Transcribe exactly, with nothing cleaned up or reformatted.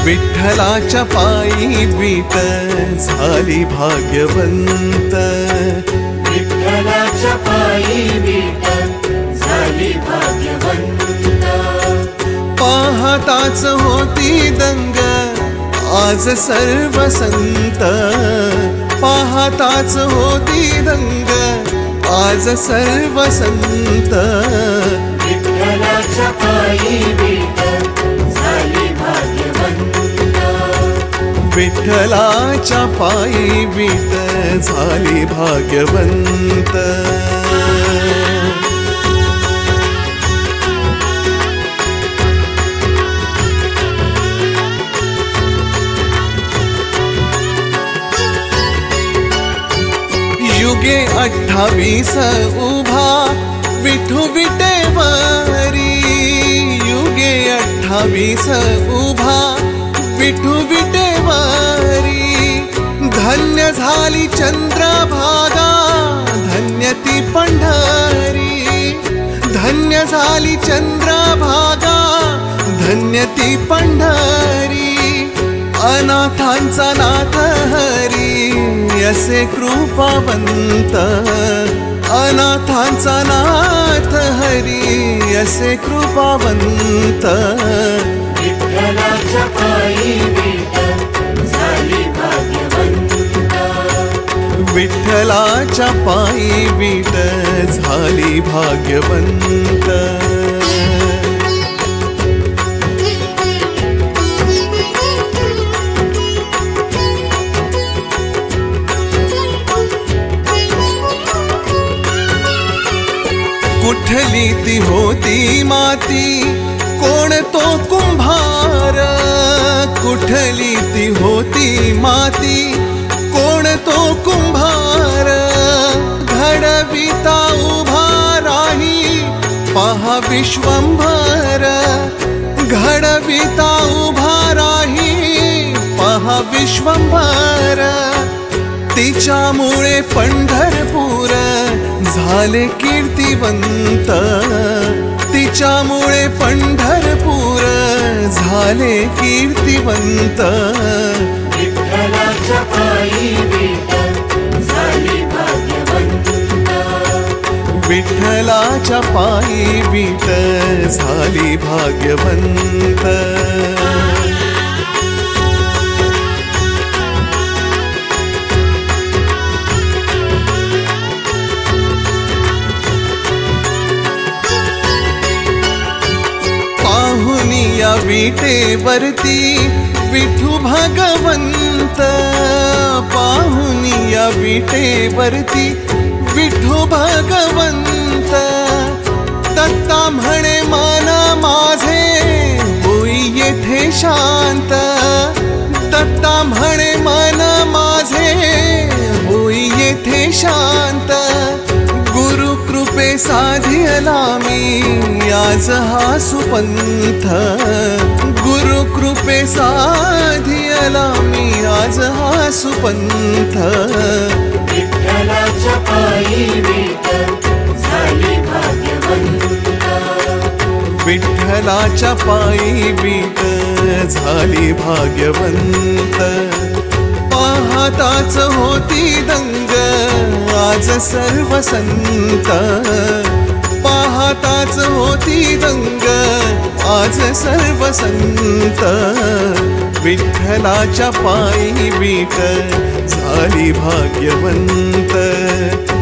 विठ्ठलाच्या पायी वीट झाली भाग्यवंत, विठ्ठलाच्या पायी वीट झाली भाग्यवंत। पाहताच होती दंग आज सर्व संत, पाहताच होती दंग आज सर्व संत, विठ्ठलाच्या पायी वीट झाली भाग्यवंत, विठ्ठलाच्या पायी वीट झाली भाग्यवंत। युगे अठ्ठावीस उभा विठू विटेवरी, युगे अठ्ठावीस उभा विठू विटेवरी, धन्य झाली चंद्रभागा धन्य ती पंढरी, धन्य झाली चंद्रभागा धन्य ती पंढरी, अनाथांचा नाथ हरी असे कृपावंत, अनाथांचा नाथ हरी असे कृपावंत, विठ्ठलाच्या पायी वीट झाली भाग्यवंत, विठ्ठलाच्या पायी वीट झाली भाग्यवंत। कुठली ती होती माती कोण तो कुंभार, कुठली ती होती माती कोण तो कुंभार, घडविता उभा राही पहा विश्वंभर, घडविता उभा राही पहा विश्वंभर, तिच्यामुळे पंढरपूर झाले कीर्तिवंत, तिच्यामुळे पंढरपूर झाले कीर्तिवंत, विठ्ठलाच्या पायी वीट झाली भाग्यवंत, विठ्ठलाच्या पायी वीट झाली भाग्यवंत। पाहुनिया विटेवरती विठू भगवंत, पाहुनिया विटेवरती विठू भगवंत, दत्ता म्हणे मन माझे होई येथे शांत, दत्ता म्हणे मन माझे होई येथे शांत, गुरु कृपे साधियला मी आज हा सुपंथ, गुरु कृपे साधियला मी आज हा सुपंथ, विठ्ठलाच्या पायी वीट झाली भाग्यवंत, विठ्ठलाच्या पायी वीट झाली भाग्यवंत, पाहताच होती दंग आज सर्व संत, पाहताच होती दंग आज सर्व संत, विठ्ठलाच्या पायी वीट झाली भाग्यवंत,